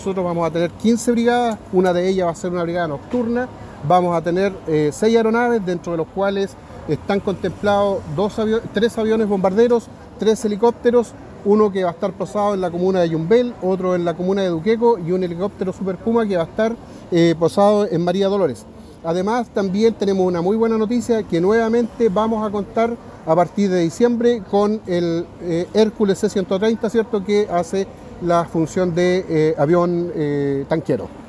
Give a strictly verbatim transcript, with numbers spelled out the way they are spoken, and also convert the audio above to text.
Nosotros vamos a tener quince brigadas, una de ellas va a ser una brigada nocturna. Vamos a tener eh, seis aeronaves, dentro de los cuales están contemplados dos avi- tres aviones bombarderos, tres helicópteros, uno que va a estar posado en la comuna de Yumbel, otro en la comuna de Duqueco y un helicóptero Super Puma que va a estar eh, posado en María Dolores. Además, también tenemos una muy buena noticia, que nuevamente vamos a contar a partir de diciembre con el eh, Hércules C ciento treinta, ¿cierto?, que hace la función de eh, avión eh, tanquero.